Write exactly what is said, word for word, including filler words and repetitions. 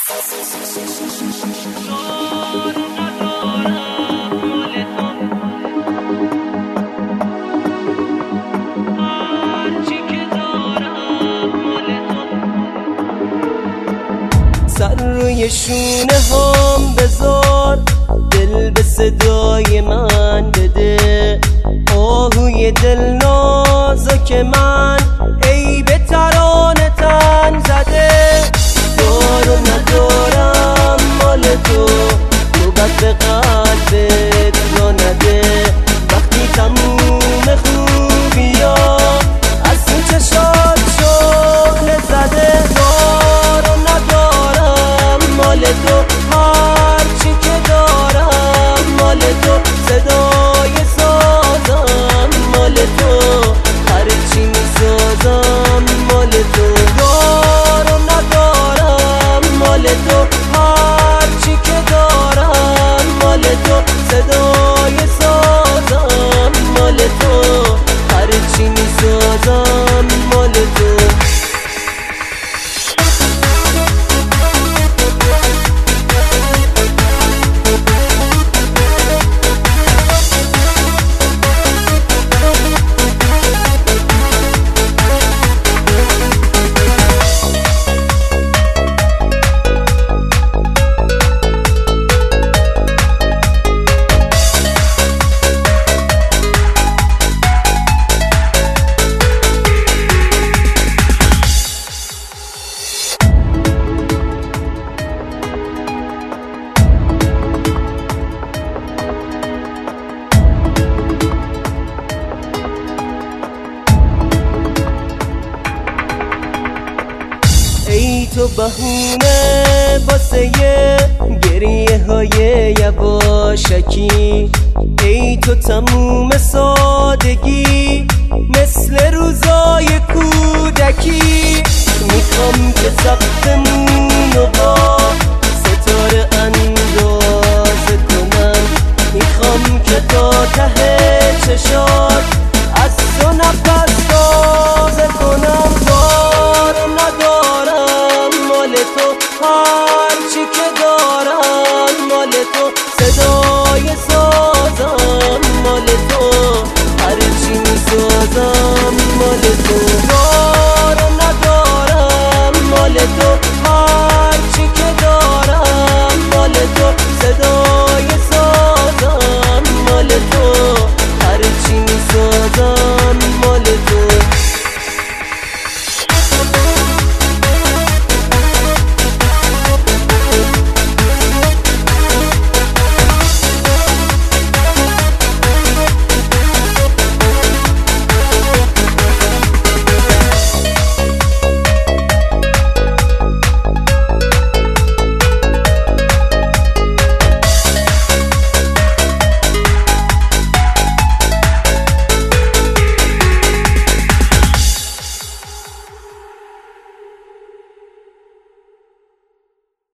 سر روی شونه هم بذار، دل به صدای من بده. آهوی دل نازک من ای به ترانه تن زده. دارو ندارم مال تو، تو بد به قلبت را نده. وقتی تموم خوبیا از تو چشات شعله زده. دارو ندارم مال تو، هرچی که دارم مال تو. صدای سازم مال تو، هرچی میسازم مال تو. دارو ندارم مال تو، هرچی که دارم مال تو. صدای سازم مال تو، هرچی میسازم مال تو. ای تو بهونه واسه گریه های یواشکی. ای تو تموم سادگی مثل روزای کودکی. میخوام که سقفمونو با ستاره اندازه کنم. میخوام که تا ته چشات از تو نفس تازه کنم. دارم ندارم مال تو،